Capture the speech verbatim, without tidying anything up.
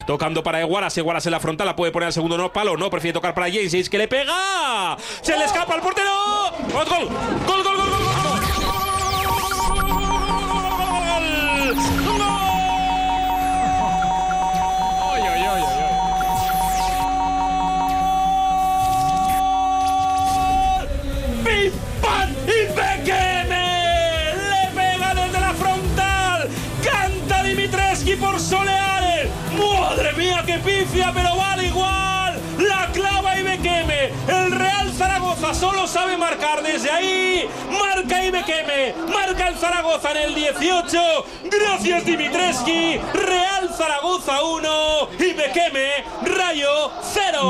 Tocando para Eguaras, Eguaras en la frontal, la puede poner al segundo no palo, no, prefiere tocar para James, James que le pega, se le escapa al portero, gol, gol, gol, gol, gol, gol, gol, ¡Pim, pam! ¡Y Bekeme! ¡Le pega desde la frontal! ¡Canta Dimitrescu por Soleares! ¡Madre mía, qué pifia, pero vale igual! ¡La clava y Bekeme! El Real Zaragoza solo sabe marcar desde ahí. Marca y Bekeme. Marca el Zaragoza en el dieciocho. Gracias Dimitrescu. Real Zaragoza uno y Bekeme Rayo cero.